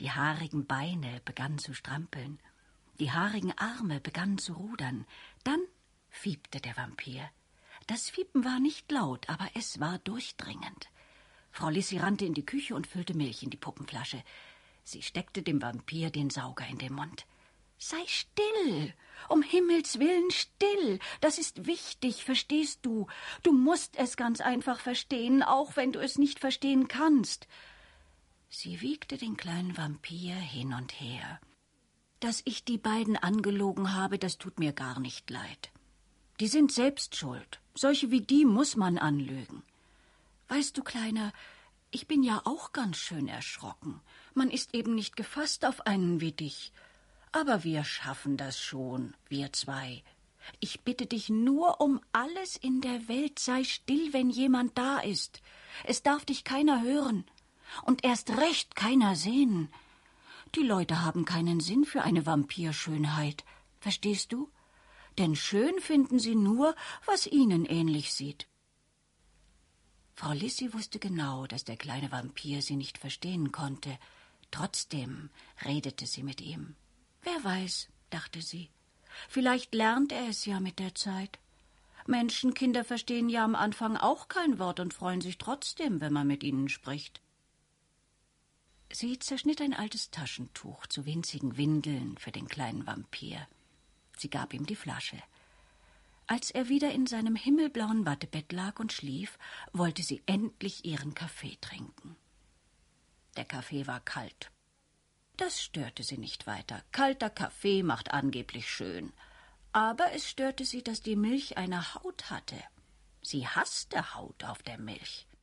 Die haarigen Beine begannen zu strampeln. Die haarigen Arme begannen zu rudern. Dann fiebte der Vampir. Das Fiepen war nicht laut, aber es war durchdringend. Frau Lisi rannte in die Küche und füllte Milch in die Puppenflasche. Sie steckte dem Vampir den Sauger in den Mund. »Sei still! Um Himmels willen still! Das ist wichtig, verstehst du? Du musst es ganz einfach verstehen, auch wenn du es nicht verstehen kannst.« Sie wiegte den kleinen Vampir hin und her. »Dass ich die beiden angelogen habe, das tut mir gar nicht leid. Die sind selbst schuld. Solche wie die muss man anlügen. Weißt du, Kleiner, ich bin ja auch ganz schön erschrocken. Man ist eben nicht gefasst auf einen wie dich. Aber wir schaffen das schon, wir zwei. Ich bitte dich nur um alles in der Welt, sei still, wenn jemand da ist. Es darf dich keiner hören und erst recht keiner sehen. Die Leute haben keinen Sinn für eine Vampirschönheit, verstehst du? Denn schön finden sie nur, was ihnen ähnlich sieht.« Frau Lisi wusste genau, dass der kleine Vampir sie nicht verstehen konnte. Trotzdem redete sie mit ihm. »Wer weiß«, dachte sie, »vielleicht lernt er es ja mit der Zeit. Menschenkinder verstehen ja am Anfang auch kein Wort und freuen sich trotzdem, wenn man mit ihnen spricht.« Sie zerschnitt ein altes Taschentuch zu winzigen Windeln für den kleinen Vampir. Sie gab ihm die Flasche. Als er wieder in seinem himmelblauen Wattebett lag und schlief, wollte sie endlich ihren Kaffee trinken. Der Kaffee war kalt. Das störte sie nicht weiter. Kalter Kaffee macht angeblich schön. Aber es störte sie, dass die Milch eine Haut hatte. Sie hasste Haut auf der Milch.